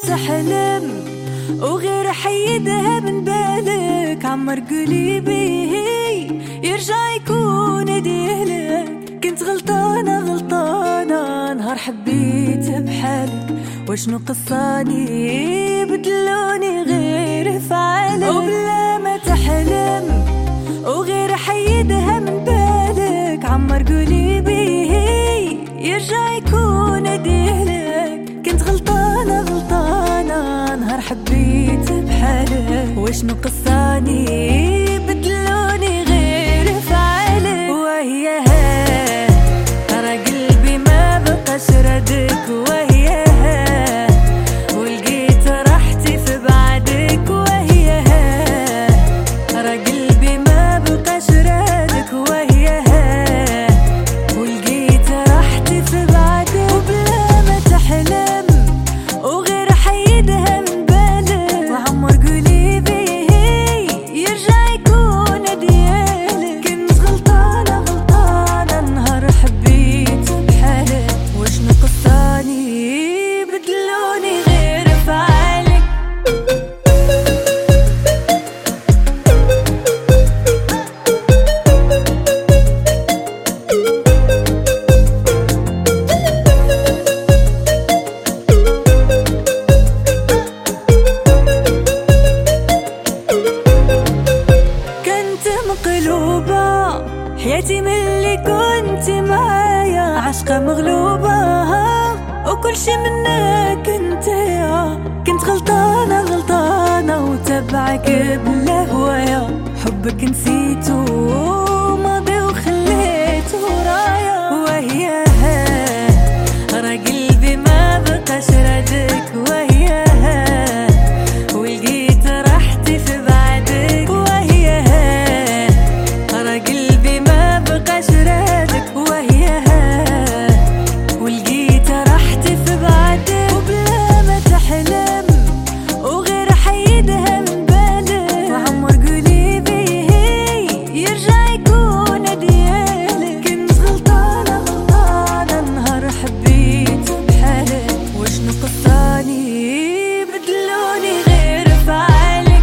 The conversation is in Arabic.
تحلم وغير حيدها من بالك، عمر قلبي يرجع يكون ديالك. كنت غلطانة نهار حبيت بحالك، وشنو قصاني بدلوني غير فعالك. وبلا ما تحلم وغير حيدها من بالك، عمر قلبي يرجع يكون ديالك. كنت غلطانة نهار حبيت بحالك، وشنو قصاني بدلوني غير فعالك. وهي ترى قلبي ما بقاش ردك، وهي ولقيت راحتي في بعدك. وهي ترى قلبي ما بقاش ردك، وهي ولقيت راحتي في بعدك. وبلا ما تحلم وغير حيدها من بالك، وعمر قلبي يرجع يكون ديالك. كنت غلطانة نهار حبيت بحالك، وشنو قصاني بدلوني غير فعالك. كنت مقلوبة حياتي من اللي كنت معايا، عشقة مغلوبة وكل شي منك انت. كنت غلطانة وتبعك بلا هوايا، حبك نسيته ماضي وخليته رايا. وهي راه قلبي ما بقاش ردك، وهي ولقيت راحتي في بعدك. وهي ترى قلبي ما بقاش رادك، وهي ولقيت راحتي في بعدك. وبلا ما تحلم وغير حيدها من بالك، وعمر قلبي يرجع يكون ديالك. كنت غلطانة نهار حبيت بحالك، وشنو قصاني بدلوني غير فعالك.